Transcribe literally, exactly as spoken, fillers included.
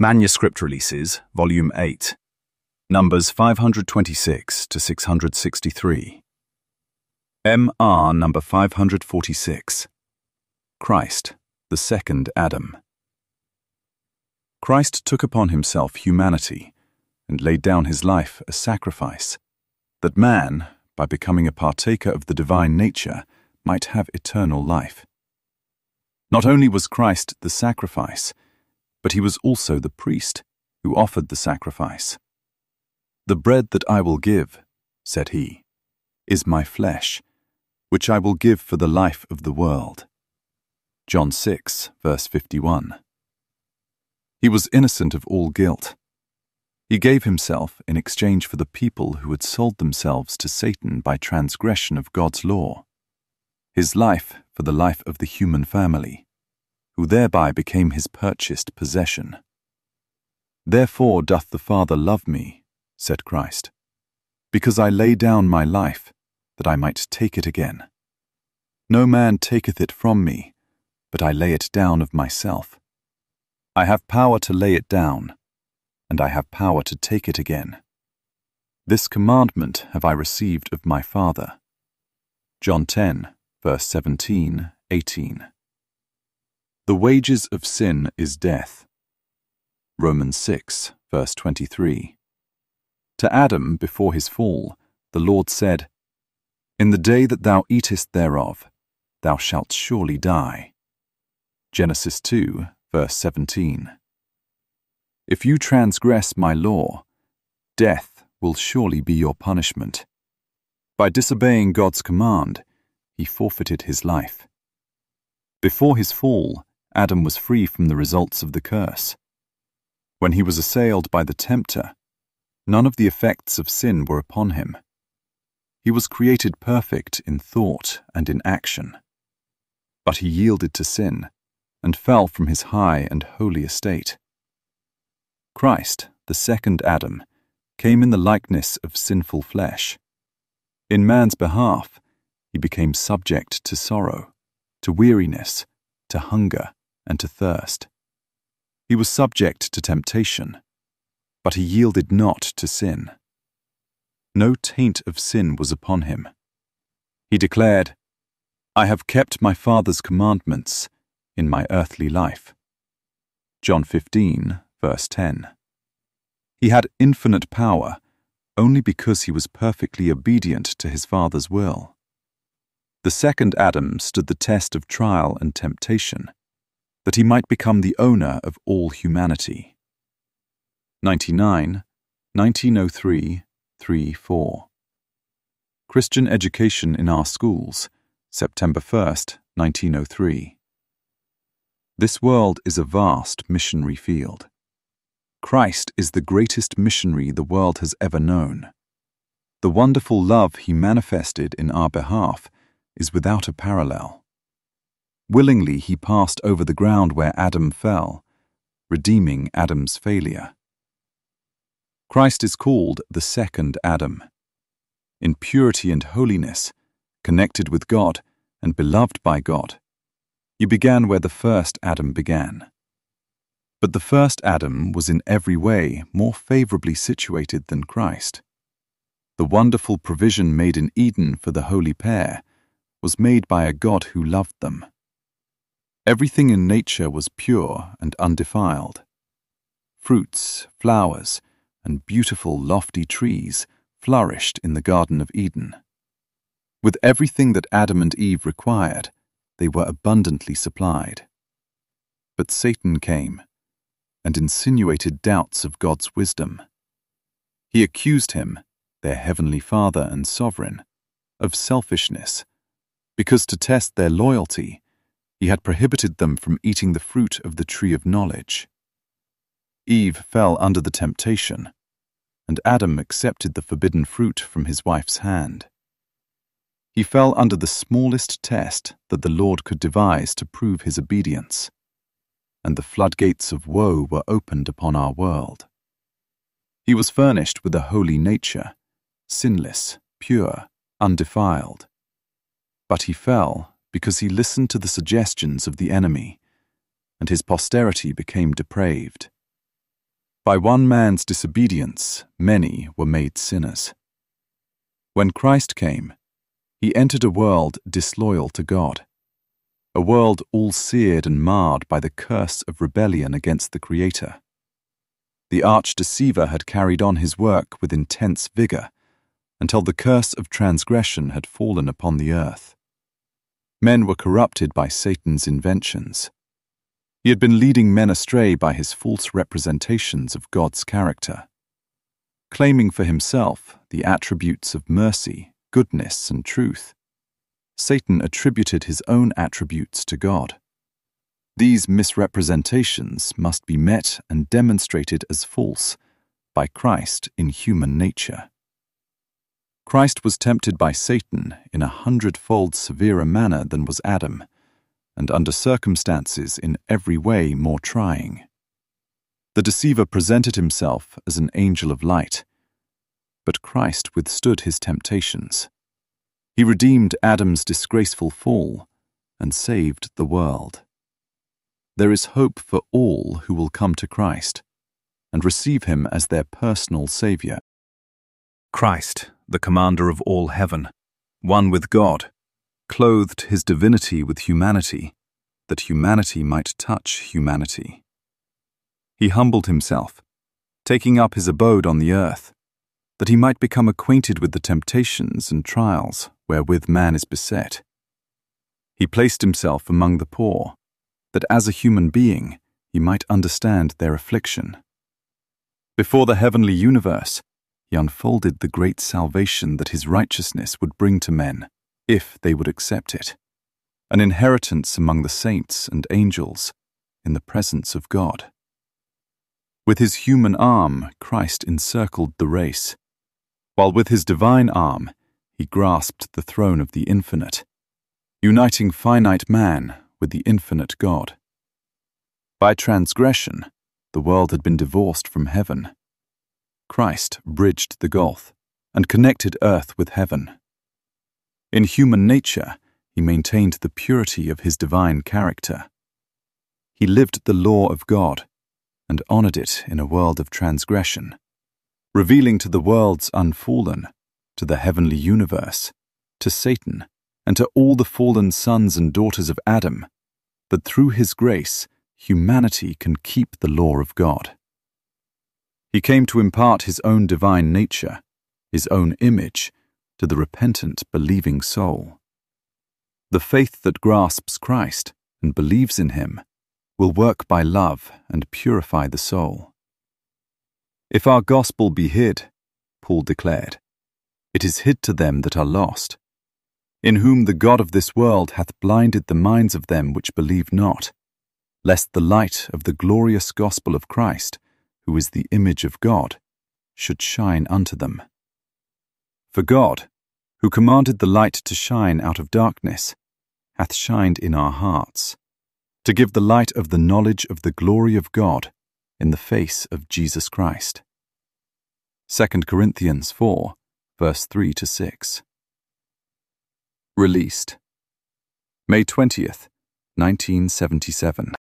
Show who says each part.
Speaker 1: Manuscript Releases, Volume eight, Numbers five hundred twenty-six to six hundred sixty-three. M R Number five hundred forty-six. Christ, the Second Adam. Christ took upon himself humanity and laid down his life a sacrifice, that man, by becoming a partaker of the divine nature, might have eternal life. Not only was Christ the sacrifice, but he was also the priest who offered the sacrifice. "The bread that I will give," said he, "is my flesh, which I will give for the life of the world." John six, verse fifty-one. He was innocent of all guilt. He gave himself in exchange for the people who had sold themselves to Satan by transgression of God's law, his life for the life of the human family, who thereby became his purchased possession. "Therefore doth the Father love me," said Christ, "because I lay down my life, that I might take it again. No man taketh it from me, but I lay it down of myself. I have power to lay it down, and I have power to take it again. This commandment have I received of my Father." John ten, verse seventeen, eighteen. The wages of sin is death. Romans six, verse twenty-three. To Adam before his fall, the Lord said, "In the day that thou eatest thereof, thou shalt surely die." Genesis two, verse seventeen. If you transgress my law, death will surely be your punishment. By disobeying God's command, he forfeited his life. Before his fall, Adam was free from the results of the curse. When he was assailed by the tempter, none of the effects of sin were upon him. He was created perfect in thought and in action. But he yielded to sin and fell from his high and holy estate. Christ, the second Adam, came in the likeness of sinful flesh. In man's behalf, he became subject to sorrow, to weariness, to hunger, and to thirst. He was subject to temptation, but he yielded not to sin. No taint of sin was upon him. He declared, "I have kept my Father's commandments in my earthly life." John fifteen, verse ten. He had infinite power only because he was perfectly obedient to his Father's will. The second Adam stood the test of trial and temptation, that he might become the owner of all humanity. ninety-nine, nineteen oh three, three four. Christian Education in Our Schools, September first, nineteen oh three. This world is a vast missionary field. Christ is the greatest missionary the world has ever known. The wonderful love he manifested in our behalf is without a parallel. Willingly he passed over the ground where Adam fell, redeeming Adam's failure. Christ is called the second Adam. In purity and holiness, connected with God and beloved by God, he began where the first Adam began. But the first Adam was in every way more favorably situated than Christ. The wonderful provision made in Eden for the holy pair was made by a God who loved them. Everything in nature was pure and undefiled. Fruits, flowers, and beautiful lofty trees flourished in the Garden of Eden. With everything that Adam and Eve required, they were abundantly supplied. But Satan came and insinuated doubts of God's wisdom. He accused him, their heavenly Father and Sovereign, of selfishness, because to test their loyalty, he had prohibited them from eating the fruit of the tree of knowledge. Eve fell under the temptation, and Adam accepted the forbidden fruit from his wife's hand. He fell under the smallest test that the Lord could devise to prove his obedience, and the floodgates of woe were opened upon our world. He was furnished with a holy nature, sinless, pure, undefiled. But he fell because he listened to the suggestions of the enemy, and his posterity became depraved. By one man's disobedience, many were made sinners. When Christ came, he entered a world disloyal to God, a world all seared and marred by the curse of rebellion against the Creator. The arch-deceiver had carried on his work with intense vigor until the curse of transgression had fallen upon the earth. Men were corrupted by Satan's inventions. He had been leading men astray by his false representations of God's character. Claiming for himself the attributes of mercy, goodness, and truth, Satan attributed his own attributes to God. These misrepresentations must be met and demonstrated as false by Christ in human nature. Christ was tempted by Satan in a hundredfold severer manner than was Adam, and under circumstances in every way more trying. The deceiver presented himself as an angel of light, but Christ withstood his temptations. He redeemed Adam's disgraceful fall and saved the world. There is hope for all who will come to Christ and receive him as their personal Savior. Christ, the commander of all heaven, one with God, clothed his divinity with humanity, that humanity might touch humanity. He humbled himself, taking up his abode on the earth, that he might become acquainted with the temptations and trials wherewith man is beset. He placed himself among the poor, that as a human being he might understand their affliction. Before the heavenly universe, he unfolded the great salvation that his righteousness would bring to men, if they would accept it, an inheritance among the saints and angels in the presence of God. With his human arm, Christ encircled the race, while with his divine arm he grasped the throne of the infinite, uniting finite man with the infinite God. By transgression, the world had been divorced from heaven. Christ bridged the gulf and connected earth with heaven. In human nature, he maintained the purity of his divine character. He lived the law of God and honored it in a world of transgression, revealing to the worlds unfallen, to the heavenly universe, to Satan, and to all the fallen sons and daughters of Adam, that through his grace humanity can keep the law of God. He came to impart his own divine nature, his own image, to the repentant, believing soul. The faith that grasps Christ and believes in him will work by love and purify the soul. If our gospel be hid, Paul declared, it is hid to them that are lost, in whom the God of this world hath blinded the minds of them which believe not, lest the light of the glorious gospel of Christ, who is the image of God, should shine unto them. For God, who commanded the light to shine out of darkness, hath shined in our hearts, to give the light of the knowledge of the glory of God in the face of Jesus Christ. Second Corinthians four, verse three to six. Released May twentieth, nineteen seventy-seven.